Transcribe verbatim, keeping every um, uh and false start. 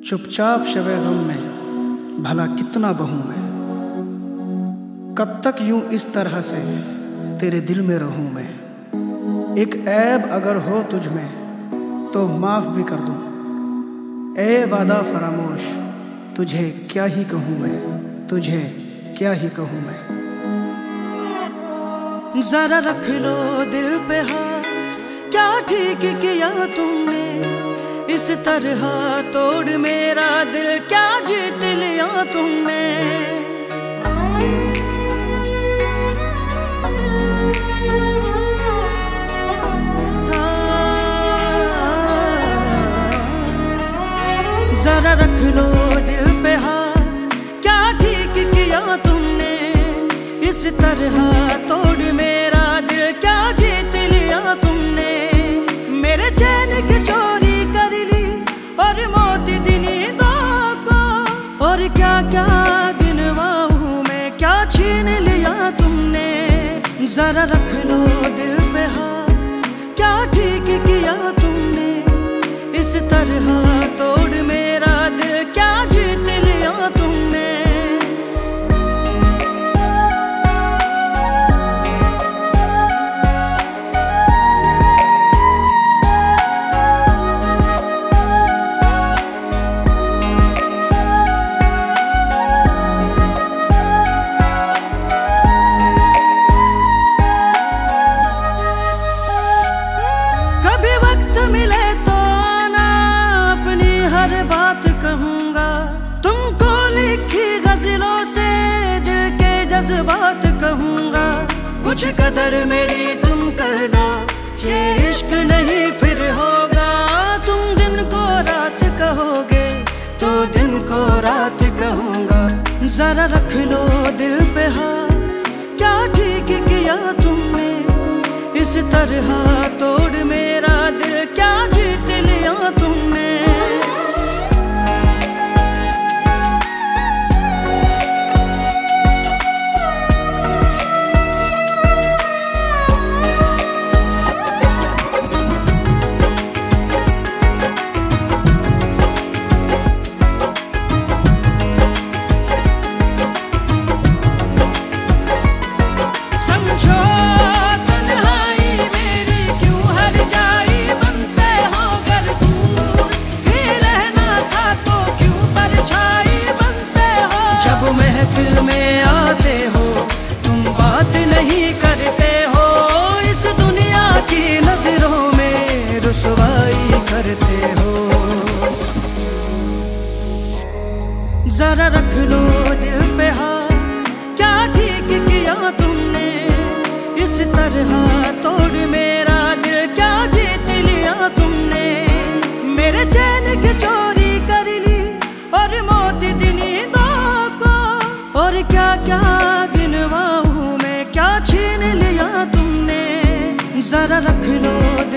चुपचाप शबे गम में भला कितना बहूं मैं। कब तक यूं इस तरह से तेरे दिल में रहूं मैं। एक ऐब अगर हो तुझ में तो माफ भी कर दूं। ए वादा फरामोश तुझे क्या ही कहूं मैं, तुझे क्या ही कहूं मैं। जरा रख लो दिल पे हाथ, क्या ठीक किया तुमने। इस तरह तोड़ मेरा दिल, क्या जीत लिया तुमने। जरा रख लो दिल पे हाथ, क्या ठीक किया तुमने। इस तरह तोड़ मेरा दिल, क्या जीत लिया तुमने। मेरे चैन की चोरी कर ली और मोती दी नींदों को। और क्या क्या गिनवाऊं मैं, क्या छीन लिया तुमने। जरा रख लो दिल पे हाथ, क्या ठीक किया तुमने। इस तरह तोड़ मेरा दिल, क्या जीत लिया तुमने। कभी वक्त मिले तो आना, अपनी हर बात कहूंगा। तुमको लिखी गजलों से दिल के जज्बात कहूंगा। कुछ कदर मेरी तुम करना, ये इश्क नहीं फिर होगा। तुम दिन को रात कहोगे तो दिन को रात कहूंगा। जरा रख लो दिल पे हाथ, क्या ठीक किया तुमने। इस तरह तोड़ मेरा दिल, क्या जीत लिया तुमने। समझो महफिल में आते हो, तुम बात नहीं करते हो। इस दुनिया की नजरों में रुसवाई करते हो। जरा रख लो दिल पे हाथ, क्या ठीक किया तुमने। इस तरह तोड़ मेरा दिल, क्या जीत लिया तुमने। मेरे चैन की चोरी कर ली और मोती दी नींदों को। और क्या क्या गिनवाऊं मैं, क्या छीन लिया तुमने। जरा रख लो